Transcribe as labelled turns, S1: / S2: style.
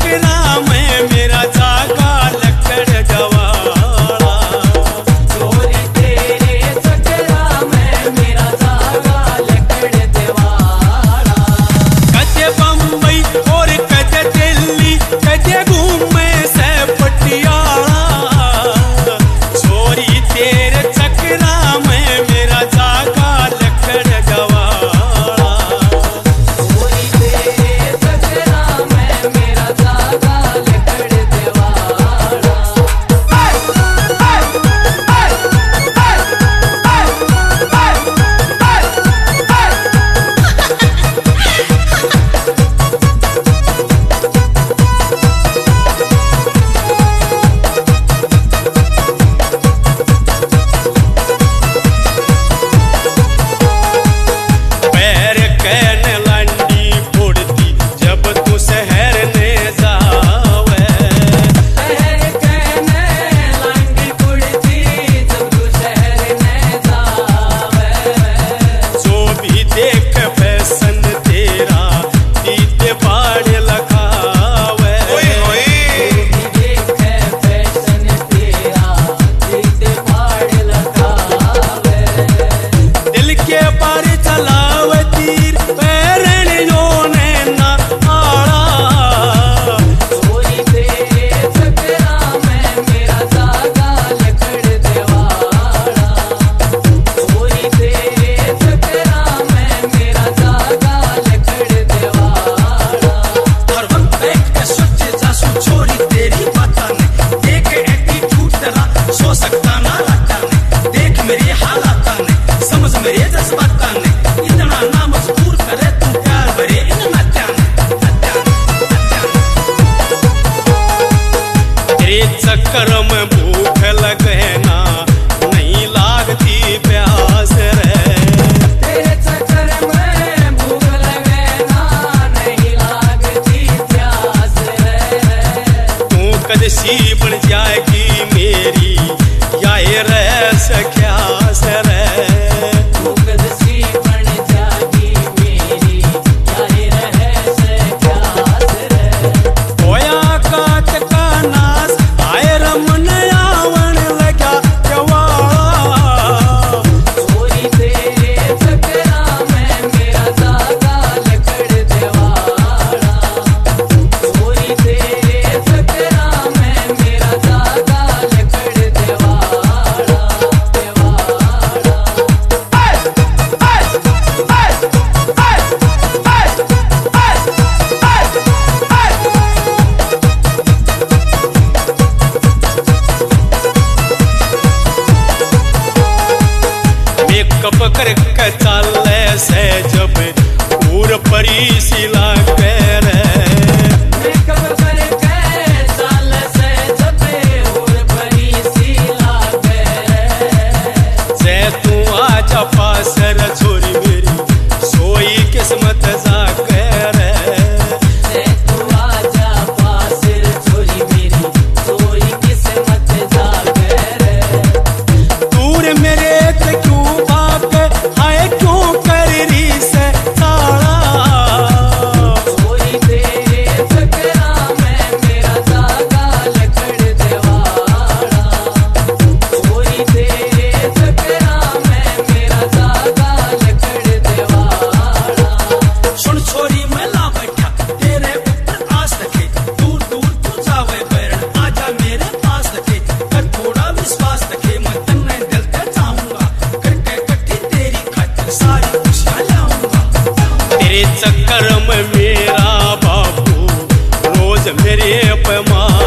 S1: चक्रा में मेरा जागा लकड़ जवाड़ा।
S2: चोरी तेरे चक्रा में मेरा जागा लकड़ जवाड़ा।
S1: कजे बम्बई और कजे दिल्ली कजे घूमे से पटियाला। चोरी तेरे चक्रा में मेरा जागा लकड़ जवाड़ा।
S2: चोरी तेरे चक्रा में मेरा जागा लकड़ जवाड़ा।
S1: पैर कहने लंडी फोड़ती जब तू शहर ने जावे।
S2: शहर कहने लंडी कुड़ती जब तू शहर में जावे।
S1: जो भी देख फैशन तेरा दीदे बाड़ लगावे।
S2: देख फैशन तेरा दीदे बाड़ लगावे।
S1: दिल के पार चलावे तीर पैरण योने ना आड़ा।
S2: चोरी तेरे चक्रा में मेरा जागा लकड़ जवाड़ा। चोरी तेरे चक्रा में मेरा जागा लकड़ जवाड़ा।
S1: हर वक्त देख के सोचे जासू चोरी तेरी बाता ने। देख एटीट्यूड तेरा सो सकता ना रखा ने। देख मेरे हालात ने समझ मेरे जज्बात ने। इतना ना मजबूर करे तू प्यार भरे इन नत्या ने। तेरे चक्कर में भूख लगे ना नहीं लागती प्यास रे।
S2: तेरे चक्कर में भूख लगे ना नहीं लागती प्यास रे।
S1: तू कदसी बन जाएगी मेरी या ये रह सख्यास रे।
S2: तू कदसी बन जागी मेरी यारी रह से प्यास रे।
S1: होया काट का नास आए रमन आवन लगा जवाड़ा।
S2: चोरी तेरे चक्रा में मेरा जागा लकड़ जवाड़ा। चोरी तेरे चक्रा में मेरा जागा लकड़ जवाड़ा।
S1: मेकअप करके चाले से जब पूर परी सिला कर
S2: मेकअप करके चाल से जब और भरी सी लागे।
S1: से तू आजा पास रे छोरी मेरी सोई किस्मत जाकर।
S2: से तू आजा पास रे छोरी मेरी सोई किस्मत जागे।
S1: दूर मेरे से क्यों भाग हाय क्यों कर रही से ताड़ा।
S2: चोरी तेरे चक्रा में मेरा जागा लकड़ जवाड़ा। चोरी तेरे चक्रा में मेरा जागा लकड़ जवाड़ा।
S1: सुन छोरी मैं ला बैठा तेरे ऊपर आस रखे। दूर दूर तू जावे बैरण आजा मेरे पास रखे। कर थोड़ा विश्वास रखे मैं तन्ने दिल ते जाऊंगा। करके कट्टी तेरी खातिर सारी खुशियां लाऊंगा। तेरे चक्कर में मेरा बापू रोज मेरे पे मार